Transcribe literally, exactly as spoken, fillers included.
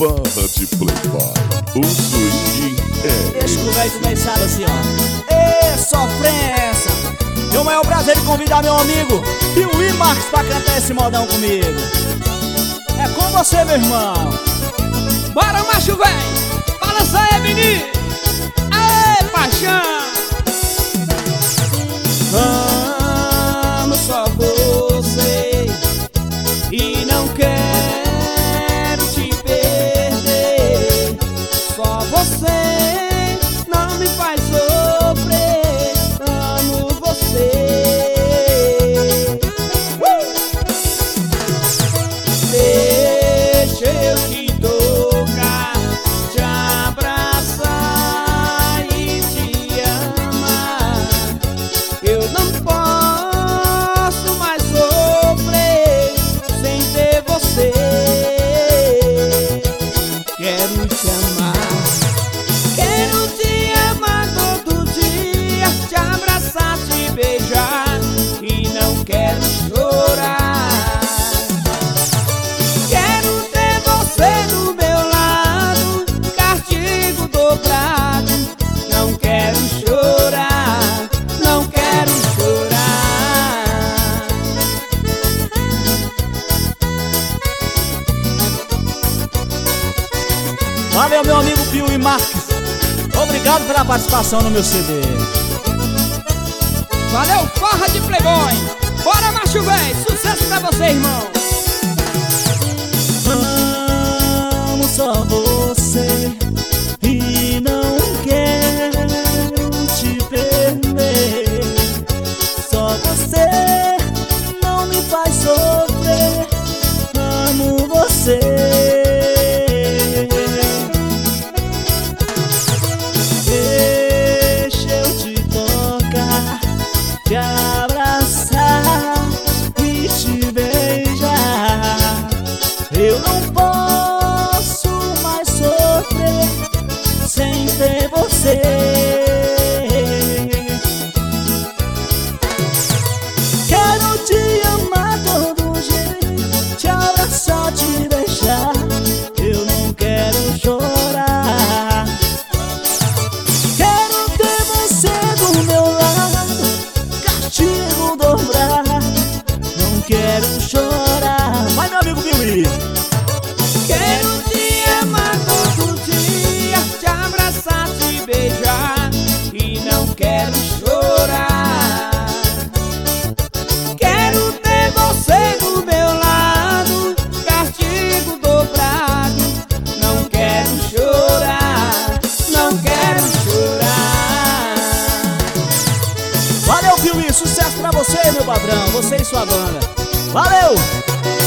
Farra de Playboy, o swing é. Deixa o velho começar assim, ó. Ê, sofrência! Tenho o maior prazer de convidar meu amigo Piuí Marques pra cantar esse modão comigo. É com você, meu irmão. Bora, macho velho! Balança aí, menino! Aê, paixão! Amo só você e não quero te perder. Só você não me faz sofrer. Amo você. uh! Deixa eu te tocar, te abraçar e te amar. Eu não posso mais sofrer sem ter você. Quero te amar, quero te amar todo dia, te abraçar, te beijar e não quero chorar. Quero ter você do meu lado, castigo dobrado. Não quero chorar, não quero chorar. Valeu, meu amigo Piuí Marques. Obrigado pela participação no meu C D. Valeu, Farra de Playboy! Bora, macho velho! Sucesso pra você, irmão! Amo só você e não quero te perder. Só você não me faz sofrer. Amo você. Deixa eu te tocar, te abraçar e te beijar. Eu não posso mais sofrer sem ter você. Quero te amar todo jeito, te abraçar, te beijar. Eu não quero chorar. Quero ter você do meu lado, castigo dobrar. Não quero chorar. Vai, meu amigo Piuí. Quero te amar todo dia, te abraçar, te beijar e não quero chorar. Quero ter você do meu lado, castigo dobrado. Não quero chorar, não quero chorar. Valeu, Piuí, sucesso pra você, meu padrão, você e sua banda. Valeu!